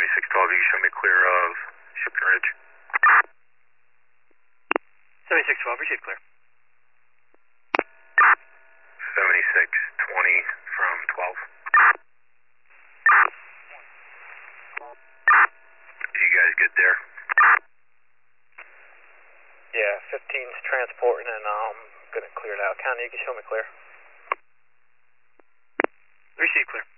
7612, you can show me clear of Shipton Ridge. 7612, received clear. 7620 from 12. You guys good there? Yeah, 15's transporting and I'm gonna clear it out. County, you can show me clear. Received clear.